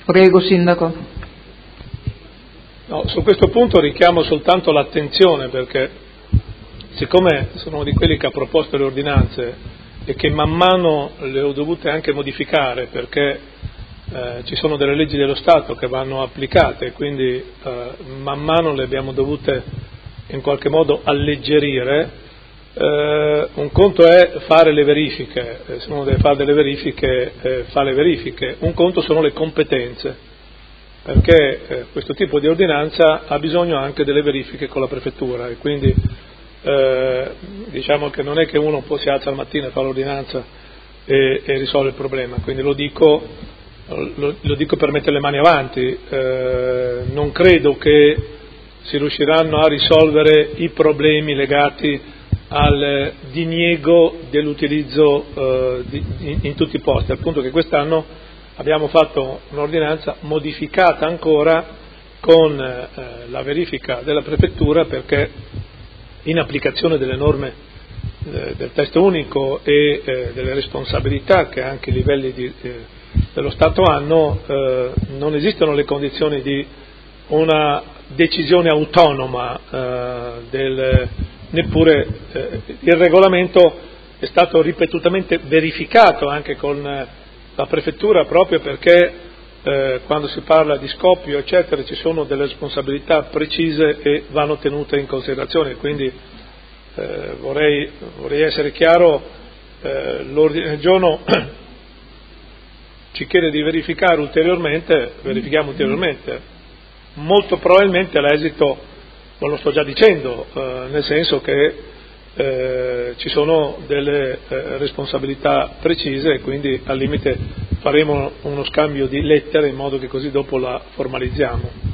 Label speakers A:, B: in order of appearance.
A: Prego, Sindaco.
B: No, su questo punto richiamo soltanto l'attenzione, perché siccome sono uno di quelli che ha proposto le ordinanze e che man mano le ho dovute anche modificare perché ci sono delle leggi dello Stato che vanno applicate, quindi man mano le abbiamo dovute in qualche modo alleggerire. Un conto è fare le verifiche, se uno deve fare delle verifiche fa le verifiche, un conto sono le competenze, perché questo tipo di ordinanza ha bisogno anche delle verifiche con la prefettura e quindi diciamo che non è che uno si alza al mattino e fa l'ordinanza e risolve il problema, quindi lo dico per mettere le mani avanti. Non credo che si riusciranno a risolvere i problemi legati al diniego dell'utilizzo in tutti i posti, al punto che quest'anno abbiamo fatto un'ordinanza modificata ancora con la verifica della prefettura, perché in applicazione delle norme del testo unico e delle responsabilità che anche i livelli dello Stato hanno, non esistono le condizioni di una decisione autonoma, neppure il regolamento è stato ripetutamente verificato anche con la prefettura, proprio perché quando si parla di scoppio eccetera ci sono delle responsabilità precise e vanno tenute in considerazione, quindi vorrei essere chiaro, l'ordine del giorno ci chiede di verificare ulteriormente, verifichiamo ulteriormente, molto probabilmente l'esito non lo sto già dicendo, nel senso che ci sono delle responsabilità precise e quindi al limite faremo uno scambio di lettere in modo che così dopo la formalizziamo.